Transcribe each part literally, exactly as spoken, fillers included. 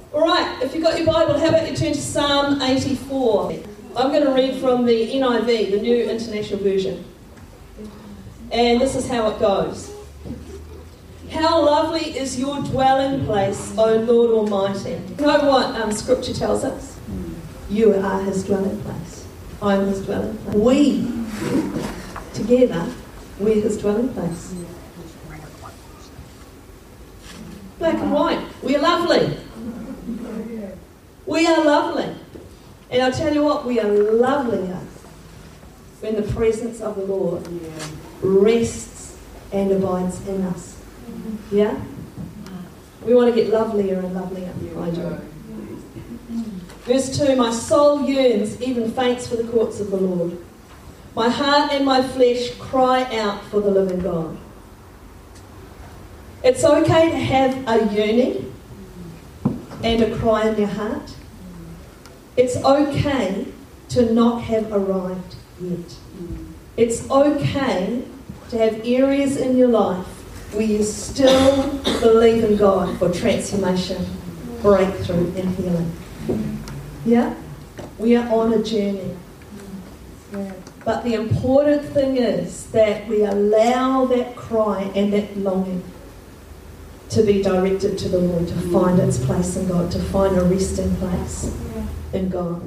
All right, if you've got your Bible, how about you turn to Psalm eighty-four. I'm going to read from the N I V, the New International Version. And this is how it goes. How lovely is your dwelling place, O Lord Almighty. You know what um, Scripture tells us? You are his dwelling place. I am his dwelling place. We, together, we're his dwelling place. Black and white. We are lovely. We are lovely. And I'll tell you what, we are lovelier when the presence of the Lord rests and abides in us. Yeah? We want to get lovelier and lovelier. I do. Verse two, my soul yearns, even faints for the courts of the Lord. My heart and my flesh cry out for the living God. It's okay to have a yearning and a cry in your heart. It's okay to not have arrived yet. It's okay to have areas in your life where you still believe in God for transformation, breakthrough and healing. Yeah? We are on a journey. But the important thing is that we allow that cry and that longing to be directed to the Lord, to find its place in God, to find a resting place in God.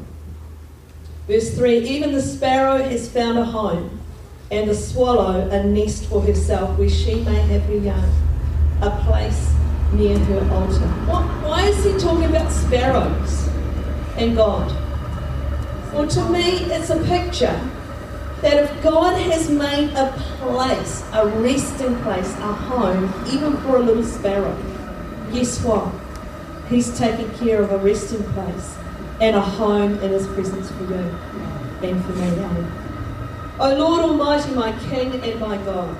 Verse three, even the sparrow has found a home, and the swallow a nest for herself, where she may have her young, a place near her altar. What, why is he talking about sparrows and God? Well, to me, it's a picture that if God has made a place, a resting place, a home, even for a little sparrow, guess what? He's taking care of a resting place and a home in his presence for you and for me. O Lord Almighty, my King and my God,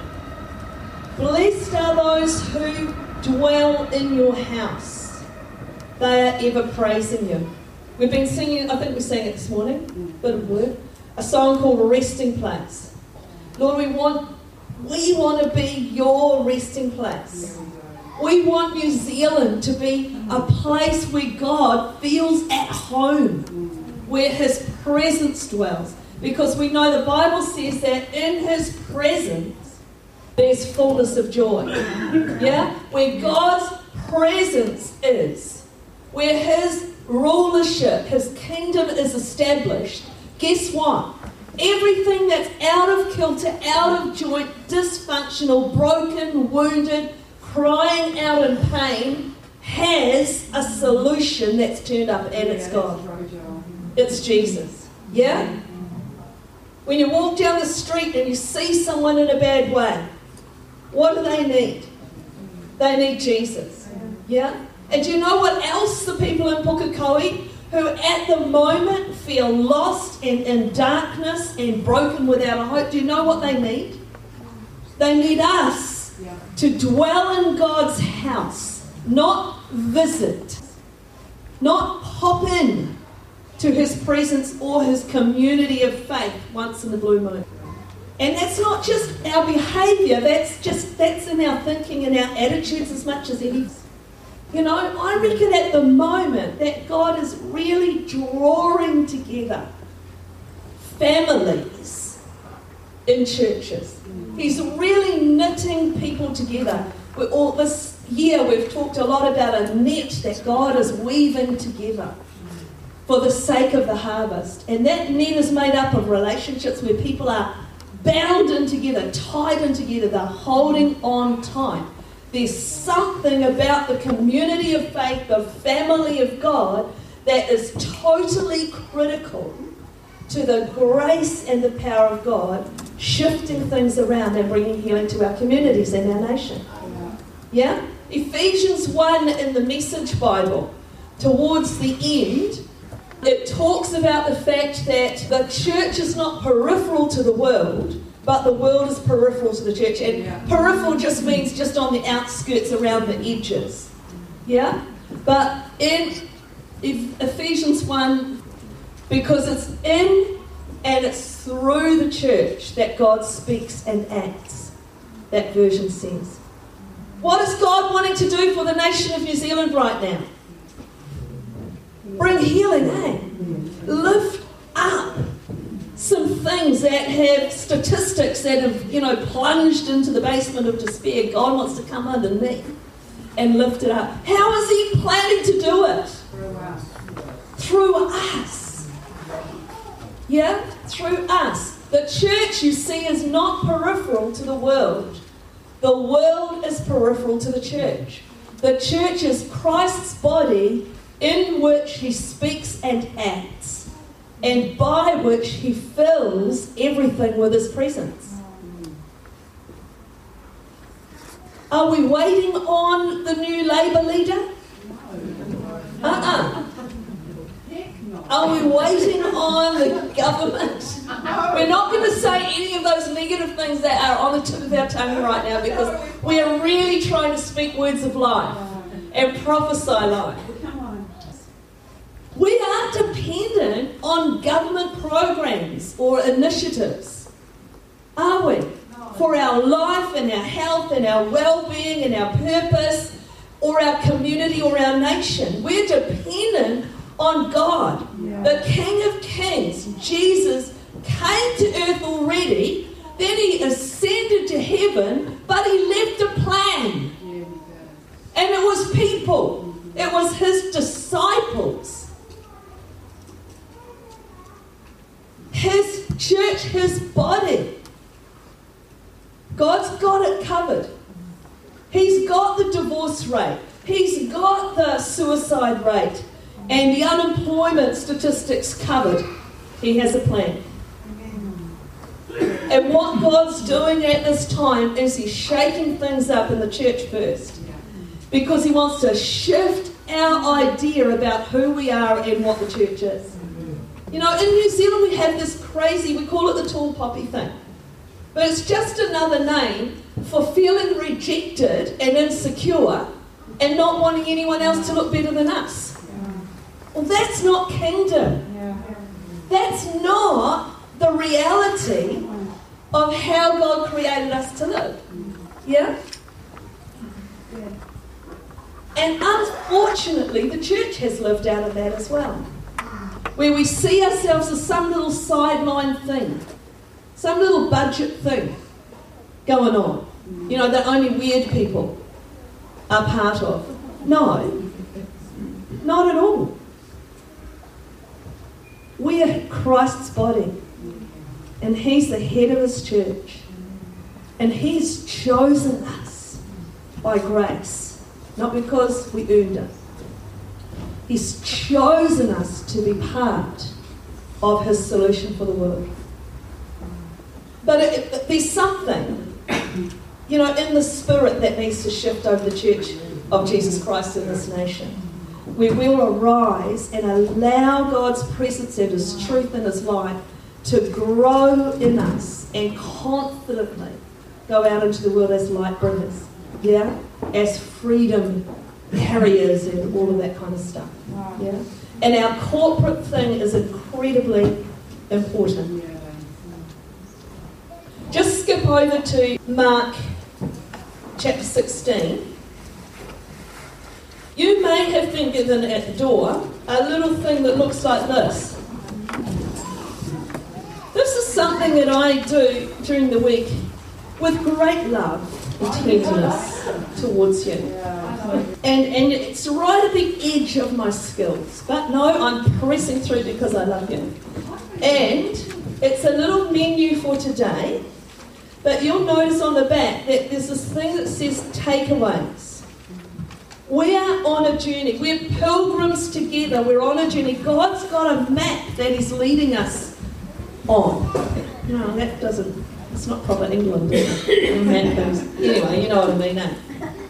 blessed are those who dwell in your house. They are ever praising you. We've been singing, I think we sang it this morning, a bit of word, a song called Resting Place. Lord, we want, we want to be your resting place. We want New Zealand to be a place where God feels at home, where his presence dwells. Because we know the Bible says that in his presence there's fullness of joy. Yeah? Where God's presence is, where his rulership, his kingdom is established, guess what? Everything that's out of kilter, out of joint, dysfunctional, broken, wounded, crying out in pain, has a solution that's turned up, and it's God. It's Jesus. Yeah? When you walk down the street and you see someone in a bad way, what do they need? They need Jesus. Yeah? And do you know what else the people in Pukekohe, who at the moment feel lost and in darkness and broken without a hope, do you know what they need? They need us to dwell in God's house, not visit, not pop in to his presence or his community of faith once in the blue moon. And that's not just our behaviour, that's just that's in our thinking and our attitudes as much as anything. You know, I reckon at the moment that God is really drawing together families in churches. He's really knitting people together. We're all, this year we've talked a lot about a net that God is weaving together for the sake of the harvest. And that net is made up of relationships where people are bound in together, tied in together, they're holding on tight. There's something about the community of faith, the family of God, that is totally critical to the grace and the power of God shifting things around and bringing healing to our communities and our nation. Yeah? Ephesians one in the Message Bible, towards the end, it talks about the fact that the church is not peripheral to the world, but the world is peripheral to the church. And yeah. Peripheral just means just on the outskirts, around the edges. Yeah? But in Ephesians one, because it's in and it's through the church that God speaks and acts, that version says. What is God wanting to do for the nation of New Zealand right now? Bring healing, eh? Lift up some things that have statistics that have, you know, plunged into the basement of despair. God wants to come underneath and lift it up. How is He planning to do it? Through us. Through us. Yeah? Through us. The church, you see, is not peripheral to the world. The world is peripheral to the church. The church is Christ's body in which He speaks and acts, and by which He fills everything with His presence. Are we waiting on the new Labour leader? Uh-uh. Are we waiting on the government? We're not going to say any of those negative things that are on the tip of our tongue right now, because we are really trying to speak words of life and prophesy life. We aren't dependent on government programs or initiatives, are we? For our life and our health and our well-being and our purpose, or our community or our nation. We're dependent on God. Yeah. The King of Kings, Jesus, came to earth already, then He ascended to heaven, but He left a plan. Yeah, and it was people. It was His disciples. His church, His body. God's got it covered. He's got the divorce rate. He's got the suicide rate and the unemployment statistics covered. He has a plan. And what God's doing at this time is He's shaking things up in the church first, because He wants to shift our idea about who we are and what the church is. You know, in New Zealand we have this crazy, we call it the tall poppy thing. But it's just another name for feeling rejected and insecure and not wanting anyone else to look better than us. Well, that's not kingdom. That's not the reality of how God created us to live. Yeah? And unfortunately, the church has lived out of that as well, where we see ourselves as some little sideline thing, some little budget thing going on, you know, that only weird people are part of. No, not at all. We are Christ's body, and He's the head of His church, and He's chosen us by grace, not because we earned it. He's chosen us to be part of His solution for the world. But it, it, there's something, you know, in the spirit that needs to shift over the church of Jesus Christ in this nation, where we'll arise and allow God's presence and His truth in His life to grow in us and confidently go out into the world as light bringers, yeah, as freedom carriers and all of that kind of stuff, yeah. And our corporate thing is incredibly important. Just skip over to Mark chapter sixteen. You may have been given at the door a little thing that looks like this. This is something that I do during the week with great love and tenderness towards you. And, and it's right at the edge of my skills. But no, I'm pressing through because I love you. And it's a little menu for today. But you'll notice on the back that there's this thing that says takeaways. We are on a journey. We're pilgrims together. We're on a journey. God's got a map that He's leading us on. No, that doesn't, it's not proper England, is it? Map things. Anyway, you know what I mean, eh?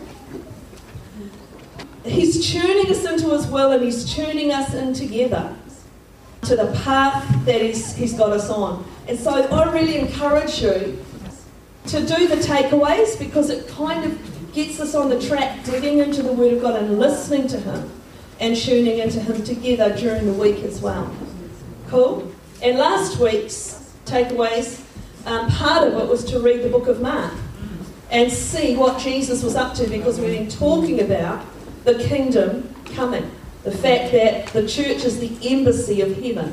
He's tuning us into His will, and He's tuning us in together to the path that He's, he's got us on. And so I really encourage you to do the takeaways, because it kind of gets us on the track, digging into the Word of God and listening to Him and tuning into Him together during the week as well. Cool? And last week's takeaways, um, part of it was to read the book of Mark and see what Jesus was up to, because we've been talking about the kingdom coming. The fact that the church is the embassy of heaven.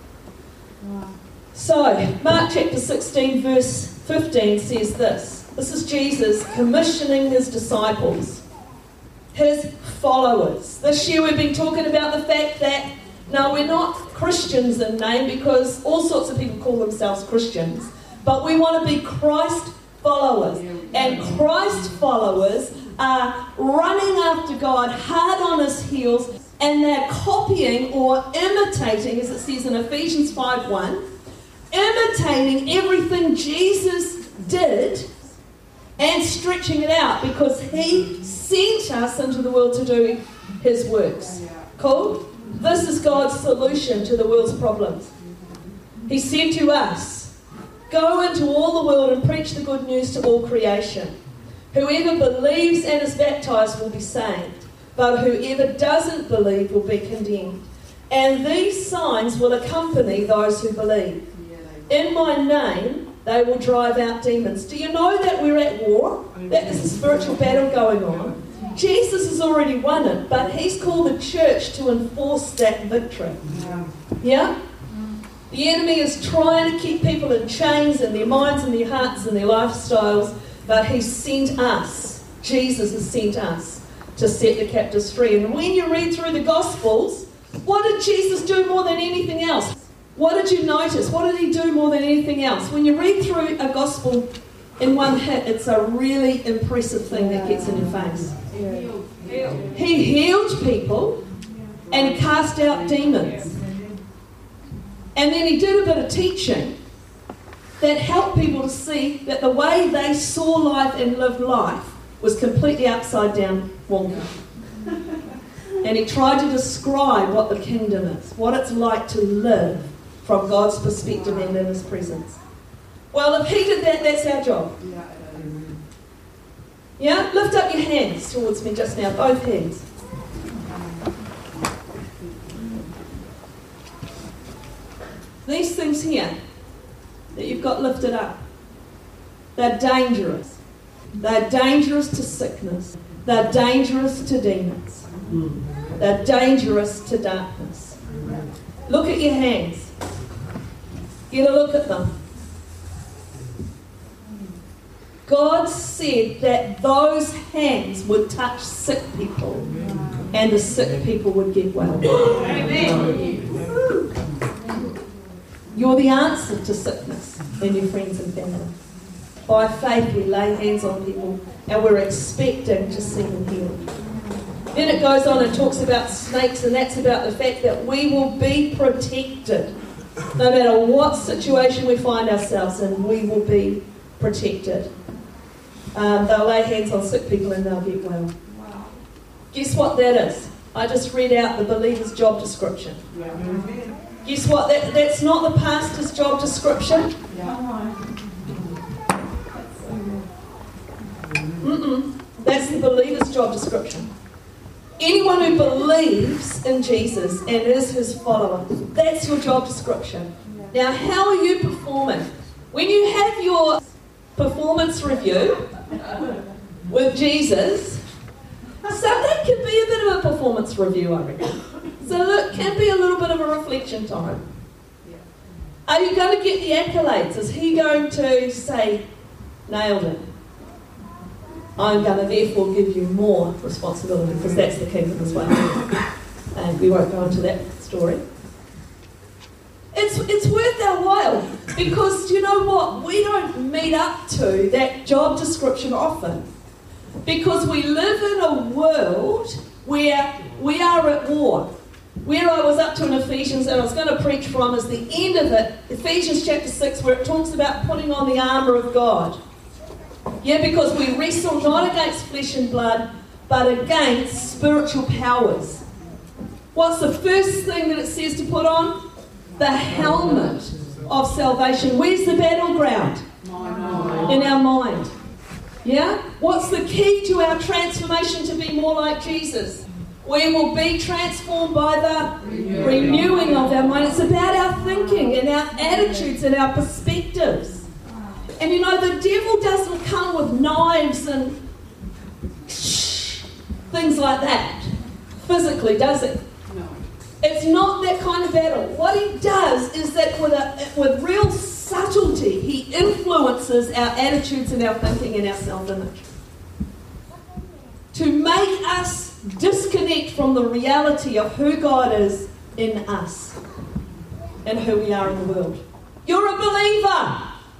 So, Mark chapter sixteen verse fifteen says this. This is Jesus commissioning his disciples, his followers. This year we've been talking about the fact that, no, we're not Christians in name, because all sorts of people call themselves Christians, but we want to be Christ followers. And Christ followers are running after God, hard on his heels, and they're copying or imitating, as it says in Ephesians five one, imitating everything Jesus did and stretching it out, because he sent us into the world to do his works. Cool? This is God's solution to the world's problems. He said to us, go into all the world and preach the good news to all creation. Whoever believes and is baptized will be saved, but whoever doesn't believe will be condemned. And these signs will accompany those who believe. In my name, they will drive out demons. Do you know that we're at war? That there's a spiritual battle going on. Jesus has already won it, but he's called the church to enforce that victory. Yeah? The enemy is trying to keep people in chains in their minds and their hearts and their lifestyles, but he's sent us. Jesus has sent us to set the captives free. And when you read through the Gospels, what did Jesus do more than anything else? What did you notice? What did he do more than anything else? When you read through a Gospel in one hit, it's a really impressive thing that gets in your face. He healed people and he cast out demons. And then he did a bit of teaching that helped people to see that the way they saw life and lived life was completely upside down wonka. And he tried to describe what the kingdom is, what it's like to live from God's perspective and in his presence. Well, if he did that, that's our job. Yeah? Lift up your hands towards me just now, both hands. These things here that you've got lifted up, they're dangerous. They're dangerous to sickness. They're dangerous to demons. They're dangerous to darkness. Look at your hands. Get a look at them. God said that those hands would touch sick people and the sick people would get well. Amen. You're the answer to sickness in your friends and family. By faith we lay hands on people and we're expecting to see them healed. Then it goes on and talks about snakes, and that's about the fact that we will be protected. No matter what situation we find ourselves in, we will be protected. Um, they'll lay hands on sick people and they'll get well. Wow. Guess what that is? I just read out the believer's job description. Yeah. Guess what? That, that's not the pastor's job description. Yeah. Mm-mm. That's the believer's job description. Anyone who believes in Jesus and is his follower, that's your job description. Now, how are you performing? When you have your performance review with Jesus, Sunday can be a bit of a performance review, I reckon. So it can be a little bit of a reflection time. Are you going to get the accolades? Is he going to say, nailed it? I'm going to therefore give you more responsibility, because that's the kingdom as well. And we won't go into that story. It's, it's worth our while, because you know what? We don't meet up to that job description often, because we live in a world where we are at war. Where I was up to in Ephesians, and I was going to preach from, is the end of it, Ephesians chapter six, where it talks about putting on the armour of God. Yeah, because we wrestle not against flesh and blood, but against spiritual powers. What's the first thing that it says to put on? The helmet of salvation. Where's the battleground? In our mind. Yeah? What's the key to our transformation to be more like Jesus? We will be transformed by the renewing, renewing of our mind. It's about our thinking and our attitudes and our perspectives. And you know, the devil doesn't come with knives and things like that, physically, does it? No. It's not that kind of battle. What he does is that with, a, with real subtlety, he influences our attitudes and our thinking and our self-image to make us disconnect from the reality of who God is in us and who we are in the world. You're a believer.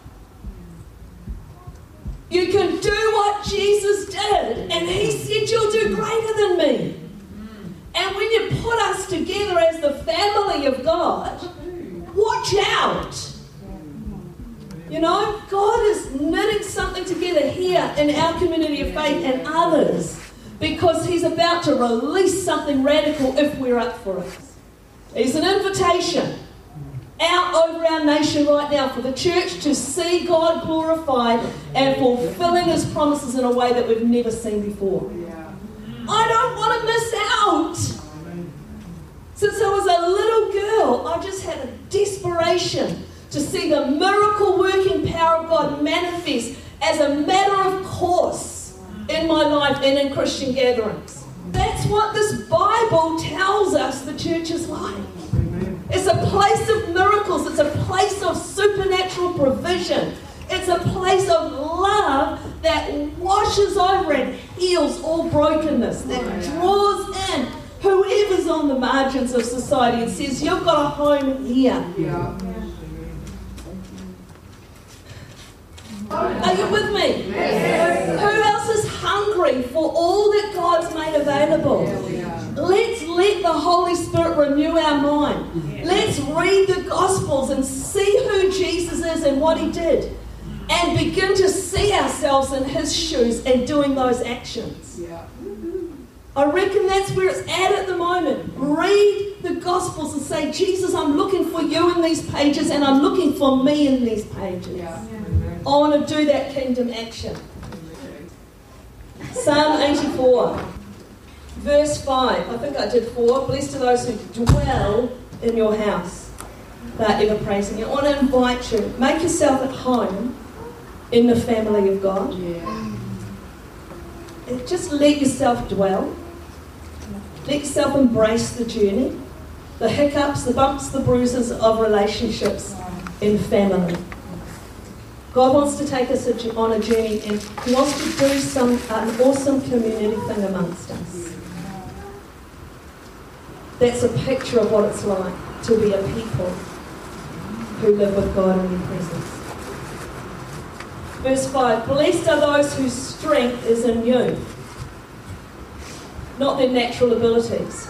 You can do what Jesus did, and he said you'll do greater than me. And when you put us together as the family of God, watch out. You know, God is knitting something together here in our community of faith and others because he's about to release something radical if we're up for it. It's an invitation out over our nation right now for the church to see God glorified and fulfilling his promises in a way that we've never seen before. I don't want to miss out. Since I was a little girl, I just had a desperation to see the miracle working power of God manifest as a matter of course in my life and in Christian gatherings. That's what this Bible tells us the church is like. It's a place of miracles. It's a place of supernatural provision. It's a place of love that washes over and heals all brokenness, that draws in whoever's on the margins of society and says, you've got a home here. Yeah. Are you with me? Yes. Who else is hungry for all that God's made available? Let's let the Holy Spirit renew our mind. Let's read the Gospels and see who Jesus is and what he did. And begin to see ourselves in his shoes and doing those actions. Yeah. I reckon that's where it's at at the moment. Read the Gospels and say, Jesus, I'm looking for you in these pages and I'm looking for me in these pages. Yeah. I want to do that kingdom action. Psalm eighty-four, verse five. I think I did four. Blessed are those who dwell in your house. They're ever praising you. I want to invite you. Make yourself at home in the family of God. Yeah. And just let yourself dwell. Let yourself embrace the journey, the hiccups, the bumps, the bruises of relationships in family. God wants to take us on a journey and he wants to do some an awesome community thing amongst us. That's a picture of what it's like to be a people who live with God in their presence. Verse five, blessed are those whose strength is in you, not their natural abilities.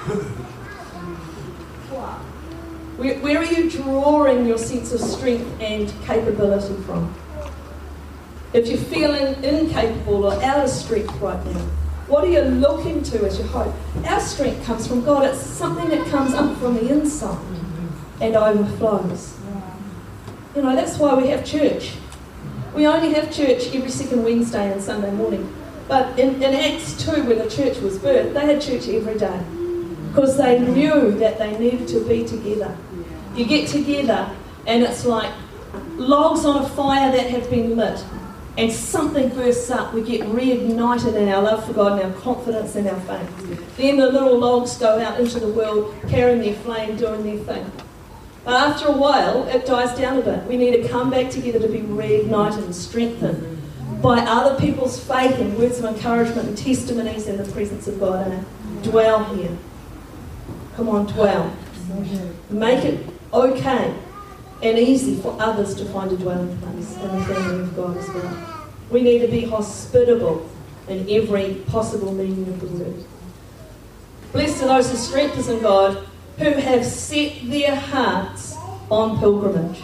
Where, where are you drawing your sense of strength and capability from? If you're feeling incapable or out of strength right now, what are you looking to as your hope? Our strength comes from God. It's something that comes up from the inside and overflows. You know, that's why we have church. We only have church every second Wednesday and Sunday morning. But in, in Acts two, when the church was birthed, they had church every day because they knew that they needed to be together. You get together and it's like logs on a fire that have been lit and something bursts up. We get reignited in our love for God and our confidence in our faith. Then the little logs go out into the world carrying their flame, doing their thing. But after a while, it dies down a bit. We need to come back together to be reignited and strengthened by other people's faith and words of encouragement and testimonies in the presence of God. And dwell here. Come on, dwell. Make it okay and easy for others to find a dwelling place in the family of God as well. We need to be hospitable in every possible meaning of the word. Blessed are those whose strength is in God, who have set their hearts on pilgrimage.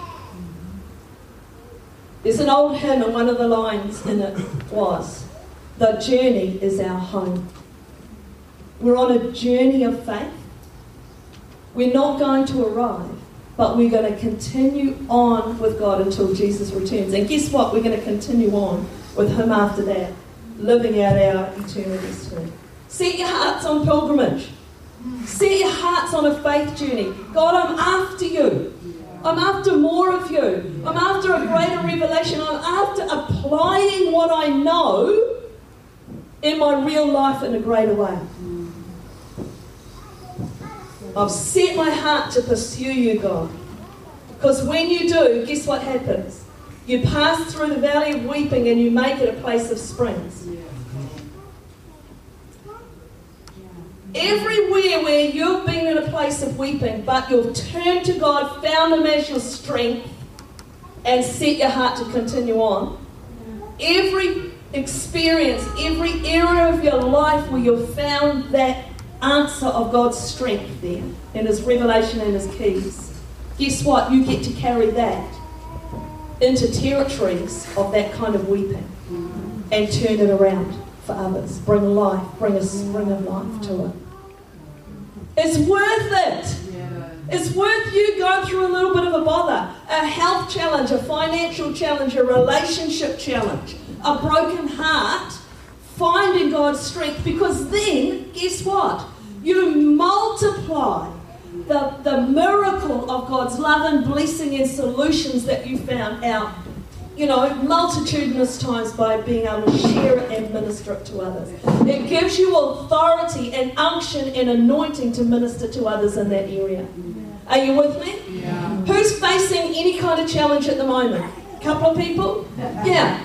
There's an old hymn and one of the lines in it was, the journey is our home. We're on a journey of faith. We're not going to arrive, but we're going to continue on with God until Jesus returns. And guess what? We're going to continue on with him after that, living out our eternities too. Set your hearts on pilgrimage. Set your hearts on a faith journey. God, I'm after you. I'm after more of you. I'm after a greater revelation. I'm after applying what I know in my real life in a greater way. I've set my heart to pursue you, God. Because when you do, guess what happens? You pass through the valley of weeping and you make it a place of springs. Everywhere where you've been in a place of weeping, but you've turned to God, found Him as your strength, and set your heart to continue on, every experience, every area of your life where you've found that answer of God's strength there, and His revelation and His keys, guess what? You get to carry that into territories of that kind of weeping and turn it around for others. Bring life, bring a spring of life to it. It's worth it. It's worth you going through a little bit of a bother, a health challenge, a financial challenge, a relationship challenge, a broken heart, finding God's strength, because then, guess what? You multiply the, the miracle of God's love and blessing and solutions that you found out, you know, multitudinous times by being able to share it and minister it to others. It gives you authority and unction and anointing to minister to others in that area. Are you with me? Yeah. Who's facing any kind of challenge at the moment? A couple of people? Yeah.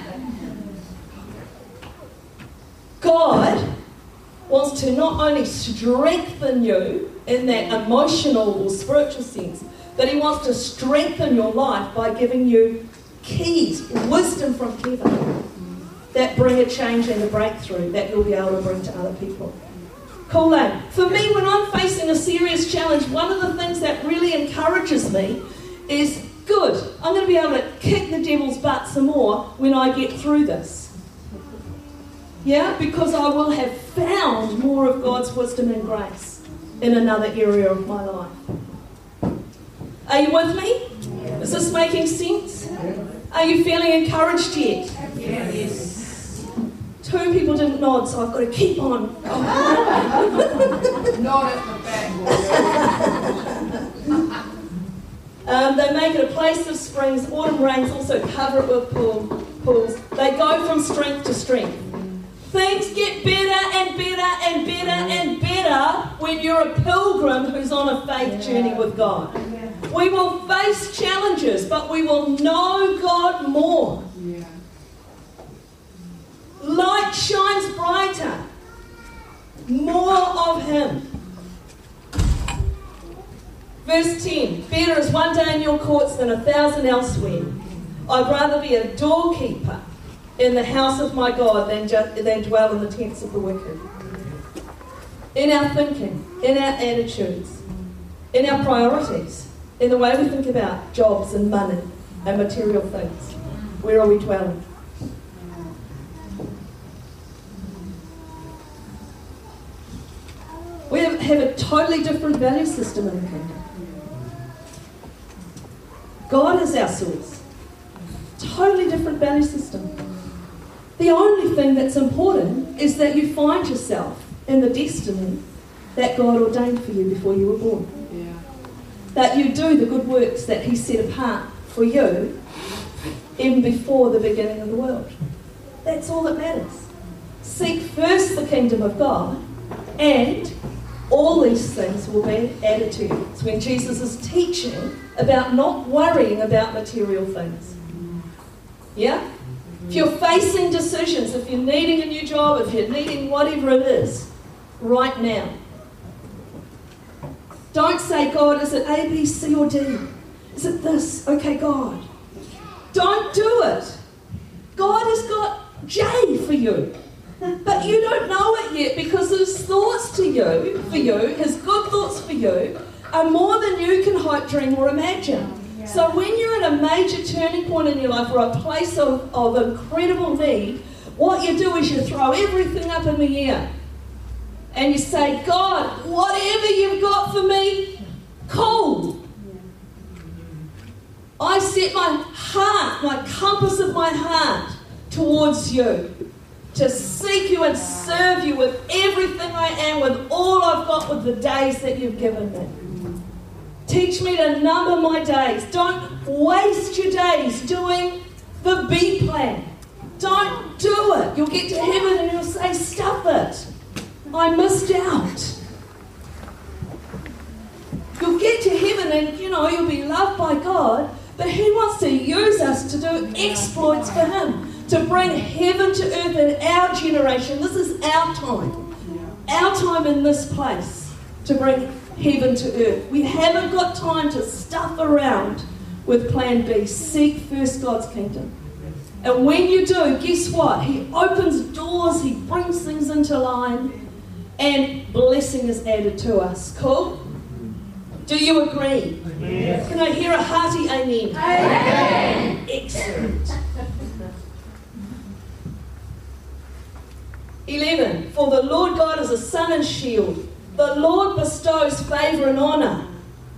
God wants to not only strengthen you in that emotional or spiritual sense, but He wants to strengthen your life by giving you keys, wisdom from heaven that bring a change and a breakthrough that you'll be able to bring to other people. Cool, eh? For me, when I'm facing a serious challenge, one of the things that really encourages me is, good, I'm going to be able to kick the devil's butt some more when I get through this. Yeah, because I will have found more of God's wisdom and grace in another area of my life. Are you with me? Is this making sense? Are you feeling encouraged yet? Yes. Two people didn't nod, so I've got to keep on. Nod at the back. um, they make it a place of springs. Autumn rains also cover it with pool, pools. They go from strength to strength. Things get better and better and better and better when you're a pilgrim who's on a faith journey with God. We will face challenges, but we will know God more. Yeah. Light shines brighter. More of Him. Verse ten. Better is one day in your courts than a thousand elsewhere. I'd rather be a doorkeeper in the house of my God than, just, than dwell in the tents of the wicked. In our thinking, in our attitudes, in our priorities, in the way we think about jobs and money and material things, where are we dwelling? We have, have a totally different value system in the kingdom. God is our source. Totally different value system. The only thing that's important is that you find yourself in the destiny that God ordained for you before you were born. Yeah. That you do the good works that He set apart for you even before the beginning of the world. That's all that matters. Seek first the kingdom of God, and all these things will be added to you. It's when Jesus is teaching about not worrying about material things. Yeah? If you're facing decisions, if you're needing a new job, if you're needing whatever it is, right now, don't say, God, is it A, B, C, or D? Is it this? Okay, God. Don't do it. God has got J for you. But you don't know it yet because His thoughts to you, for you, His good thoughts for you, are more than you can hope, dream, or imagine. Yeah. So when you're at a major turning point in your life or a place of, of incredible need, what you do is you throw everything up in the air. And you say, God, whatever you've got for me, cool. I set my heart, my compass of my heart towards you, to seek you and serve you with everything I am, with all I've got, with the days that you've given me. Teach me to number my days. Don't waste your days doing the B plan. Don't do it. You'll get to heaven and you'll say, stuff it. I missed out. and, you know, you'll be loved by God, but He wants to use us to do exploits for Him, to bring heaven to earth in our generation. This is our time. Our time in this place to bring heaven to earth. We haven't got time to stuff around with plan B. Seek first God's kingdom. And when you do, guess what? He opens doors, He brings things into line, and blessing is added to us. Cool? Do you agree? Yes. Can I hear a hearty amen? Amen. Excellent. eleven. For the Lord God is a sun and shield. The Lord bestows favour and honour.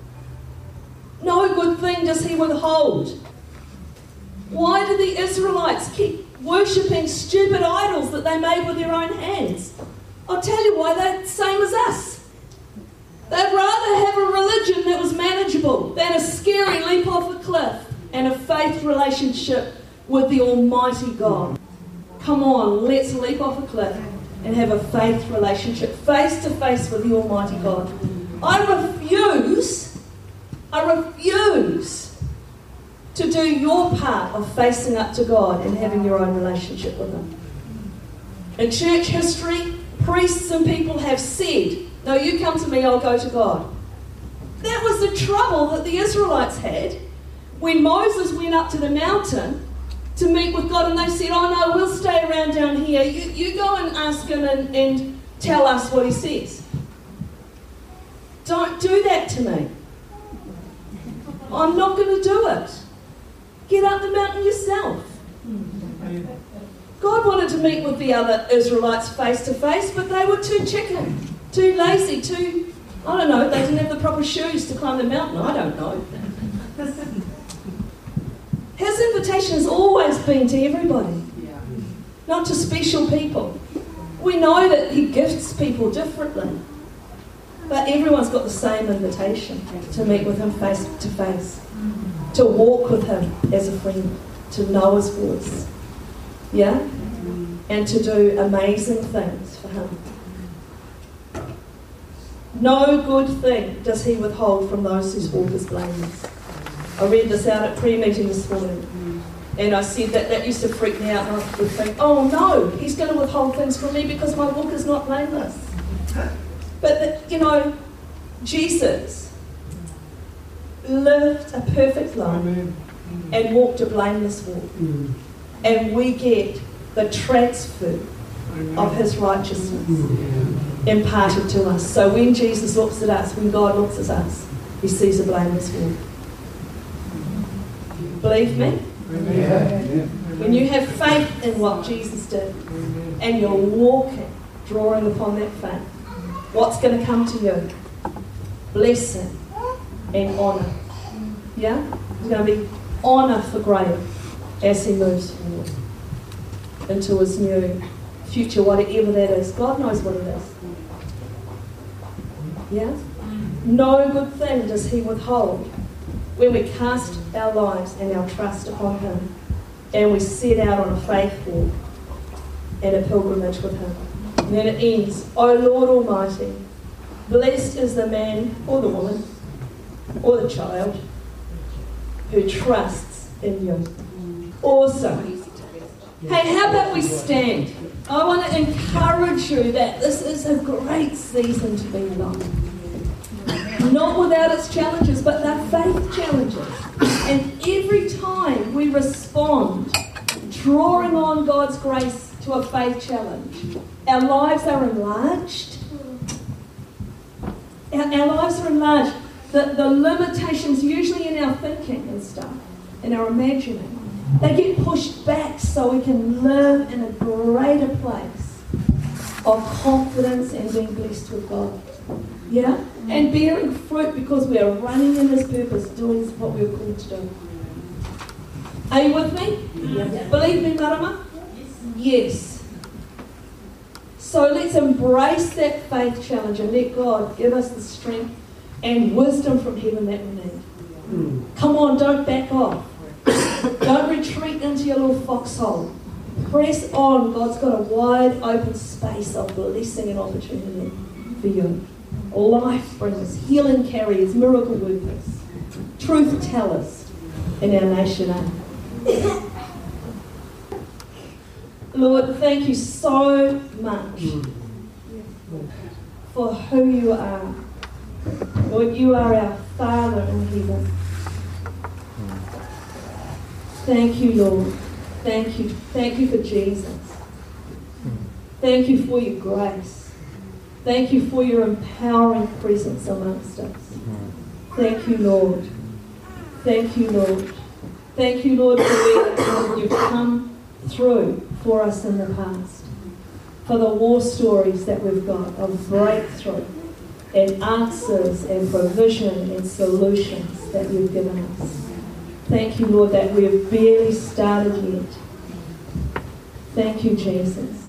No good thing does He withhold. Why do the Israelites keep worshipping stupid idols that they made with their own hands? I'll tell you why. They're the same as us. They'd rather have a religion that was manageable than a scary leap off a cliff and a faith relationship with the Almighty God. Come on, let's leap off a cliff and have a faith relationship face to face with the Almighty God. I refuse, I refuse to do your part of facing up to God and having your own relationship with Him. In church history, priests and people have said, no, you come to me, I'll go to God. That was the trouble that the Israelites had when Moses went up to the mountain to meet with God, and they said, oh no, we'll stay around down here. You, you go and ask Him and, and tell us what He says. Don't do that to me. I'm not going to do it. Get up the mountain yourself. God wanted to meet with the other Israelites face to face, but they were too chicken, too lazy, too, I don't know, they didn't have the proper shoes to climb the mountain. I don't know. His invitation has always been to everybody, not to special people. We know that He gifts people differently, but everyone's got the same invitation to meet with Him face to face, to walk with Him as a friend, to know His voice, yeah, and to do amazing things for Him. No good thing does He withhold from those whose walk is blameless. I read this out at prayer meeting this morning, and I said that that used to freak me out, and I would think, oh no, He's going to withhold things from me because my walk is not blameless. But, the, you know, Jesus lived a perfect life and walked a blameless walk. And we get the transfer of His righteousness imparted to us. So when Jesus looks at us, when God looks at us, He sees a blameless walk. Believe me? When you have faith in what Jesus did and you're walking, drawing upon that faith, what's going to come to you? Blessing and honour. Yeah? There's going to be honour for Graham as he moves forward into his new future, whatever that is. God knows what it is. Yeah? No good thing does He withhold when we cast our lives and our trust upon Him and we set out on a faith walk and a pilgrimage with Him. And then it ends, O Lord Almighty, blessed is the man or the woman or the child who trusts in You. Awesome. Hey, how about we stand? I want to encourage you that this is a great season to be alive. Not without its challenges, but they're faith challenges. And every time we respond, drawing on God's grace to a faith challenge, our lives are enlarged. Our, our lives are enlarged. The, the limitations usually in our thinking and stuff, in our imagining, they get pushed back so we can live in a greater place of confidence and being blessed with God. Yeah? And bearing fruit because we are running in His purpose, doing what we're called to do. Are you with me? Yeah. Believe me, Marama? Yes. So let's embrace that faith challenge and let God give us the strength and wisdom from heaven that we need. Mm. Come on, don't back off. Don't retreat into your little foxhole. Press on. God's got a wide open space of blessing and opportunity for you. Life bringers, healing carriers, miracle workers. truth tellers in our nation. Eh? Lord, thank you so much for who you are. Lord, you are our Father in heaven. Thank you, Lord. Thank you. Thank you for Jesus. Thank you for your grace. Thank you for your empowering presence amongst us. Thank you, Lord. Thank you, Lord. Thank you, Lord, for where you've come through for us in the past. For the war stories that we've got of breakthrough and answers and provision and solutions that you've given us. Thank you, Lord, that we've barely started yet. Thank you, Jesus.